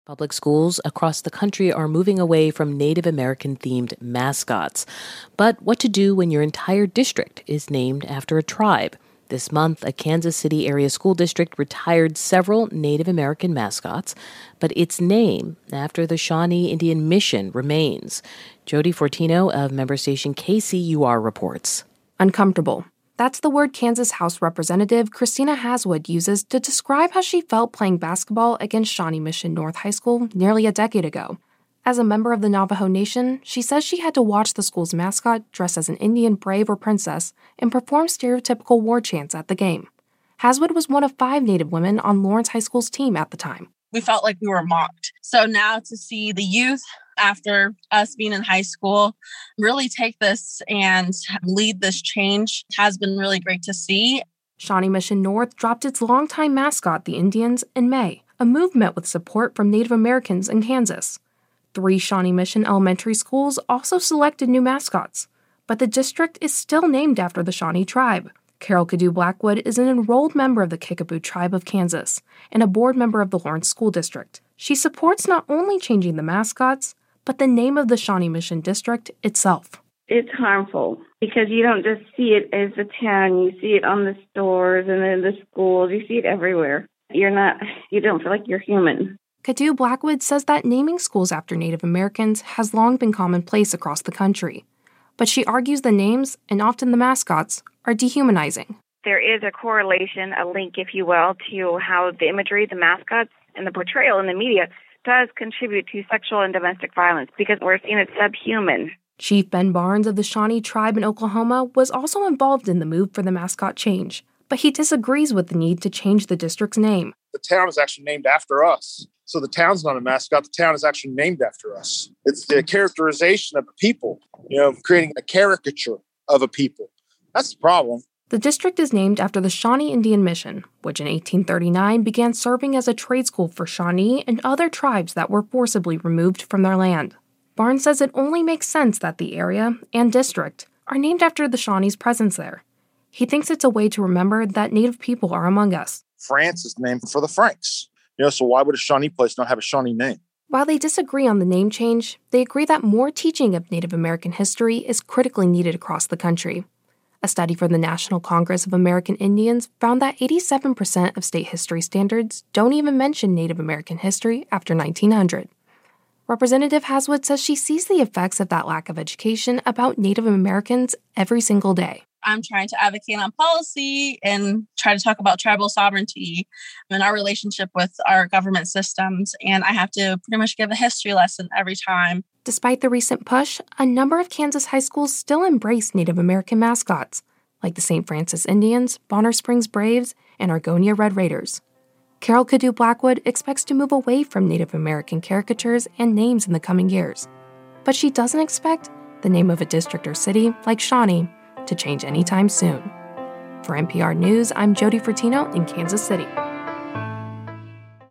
Public schools across the country are moving away from Native American-themed mascots. But what to do when your entire district is named after a tribe? This month, a Kansas City area school district retired several Native American mascots, but its name, after the Shawnee Indian Mission, remains. Jody Fortino of member station KCUR reports. Uncomfortable. That's the word Kansas House Representative Christina Haswood uses to describe how she felt playing basketball against Shawnee Mission North High School nearly a decade ago. As a member of the Navajo Nation, she says she had to watch the school's mascot dress as an Indian brave or princess and perform stereotypical war chants at the game. Haswood was one of 5 Native women on Lawrence High School's team at the time. We felt like we were mocked. So now to see the youth, after us being in high school, really take this and lead this change has been really great to see. Shawnee Mission North dropped its longtime mascot, the Indians, in May, a move met with support from Native Americans in Kansas. 3 Shawnee Mission elementary schools also selected new mascots, but the district is still named after the Shawnee tribe. Carol Cadu Blackwood is an enrolled member of the Kickapoo Tribe of Kansas and a board member of the Lawrence School District. She supports not only changing the mascots, but the name of the Shawnee Mission District itself. It's harmful because you don't just see it as a town. You see it on the stores and in the schools. You see it everywhere. You don't feel like you're human. Cadu Blackwood says that naming schools after Native Americans has long been commonplace across the country. But she argues the names, and often the mascots, are dehumanizing. There is a correlation, a link, if you will, to how the imagery, the mascots, and the portrayal in the media does contribute to sexual and domestic violence because we're seen as subhuman. Chief Ben Barnes of the Shawnee tribe in Oklahoma was also involved in the move for the mascot change, but he disagrees with the need to change the district's name. The town is actually named after us. So the town's not a mascot. The town is actually named after us. It's the characterization of a people, creating a caricature of a people. That's the problem. The district is named after the Shawnee Indian Mission, which in 1839 began serving as a trade school for Shawnee and other tribes that were forcibly removed from their land. Barnes says it only makes sense that the area and district are named after the Shawnee's presence there. He thinks it's a way to remember that Native people are among us. France is named for the Franks. So why would a Shawnee place not have a Shawnee name? While they disagree on the name change, they agree that more teaching of Native American history is critically needed across the country. A study from the National Congress of American Indians found that 87% of state history standards don't even mention Native American history after 1900. Representative Haswood says she sees the effects of that lack of education about Native Americans every single day. I'm trying to advocate on policy and try to talk about tribal sovereignty and our relationship with our government systems. And I have to pretty much give a history lesson every time. Despite the recent push, a number of Kansas high schools still embrace Native American mascots, like the St. Francis Indians, Bonner Springs Braves, and Argonia Red Raiders. Carol Cadu Blackwood expects to move away from Native American caricatures and names in the coming years. But she doesn't expect the name of a district or city, like Shawnee, to change anytime soon. For NPR News, I'm Jody Fortino in Kansas City.